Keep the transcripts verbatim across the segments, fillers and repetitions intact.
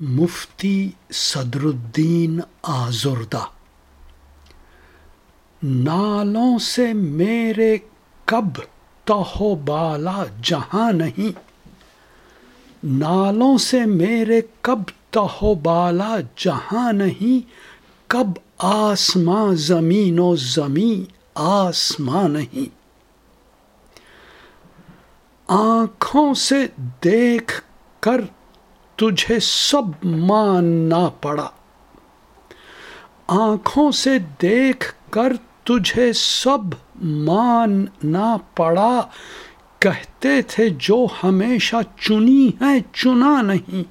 مفتی صدر الدین آزردہ۔ نالوں سے میرے کب تہو بالا جہاں نہیں، نالوں سے میرے کب تہو بالا جہاں نہیں، کب آسماں زمین و زمین آسماں نہیں۔ آنکھوں سے دیکھ کر تجھے سب ماننا پڑا، آنکھوں سے دیکھ کر تجھے سب ماننا پڑا، کہتے تھے جو ہمیشہ چنی ہے چنا نہیں۔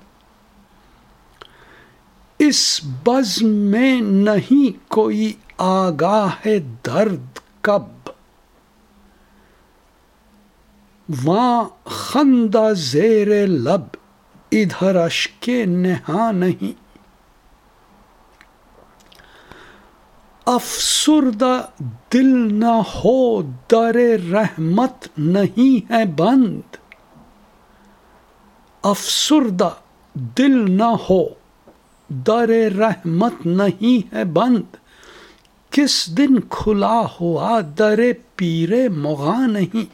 اس بزم میں نہیں کوئی آگاہ درد کب، وہاں خندہ زیر لب ادھر اشک نہاں نہیں۔ افسردہ دل نہ ہو در رحمت نہیں ہے بند، افسردہ دل نہ ہو در رحمت نہیں ہے بند، کس دن کھلا ہوا در پیر مغاں نہیں۔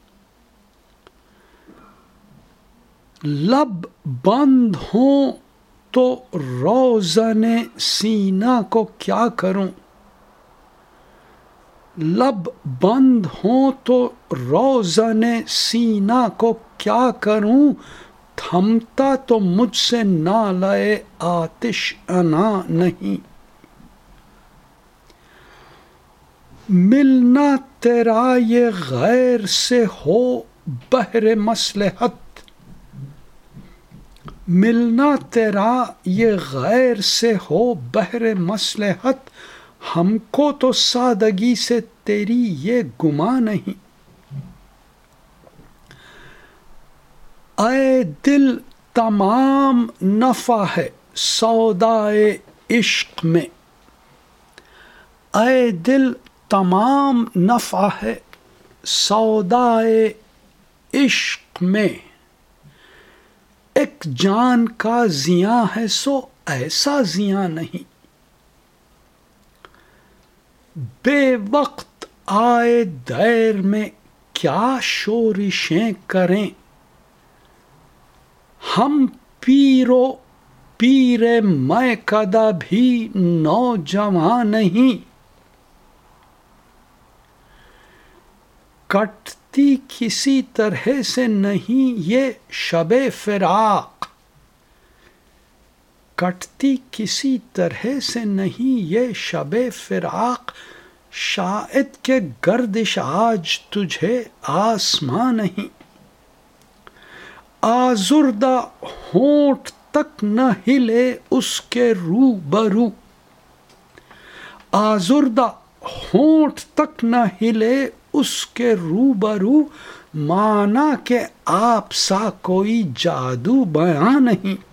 لب بند ہوں تو روزن سینہ کو کیا کروں، لب بند ہوں تو روزن سینہ کو کیا کروں، تھمتا تو مجھ سے نالہ آتش عنا نہیں۔ ملنا تیرا یہ غیر سے ہو بہر مصلحت، ملنا تیرا یہ غیر سے ہو بہر مصلحت، ہم کو تو سادگی سے تیری یہ گمان نہیں۔ اے دل تمام نفع ہے سودائے عشق میں، اے دل تمام نفع ہے سودائے عشق میں، ایک جان کا زیاں ہے سو ایسا زیاں نہیں۔ بے وقت آئے دیر میں کیا شورشیں کریں، ہم پیر و پیر میں کدہ بھی نوجوان نہیں۔ کٹتی کسی طرح سے نہیں یہ شب فراق، کٹتی کسی طرح سے نہیں یہ شب فراق، شاید کہ گردش آج تجھے آسماں نہیں۔ آزردہ ہونٹ تک نہ ہلے اس کے روبرو، آزردہ ہونٹ تک نہ ہلے اس کے روبرو، مانا کہ آپ سا کوئی جادو بیاں نہیں۔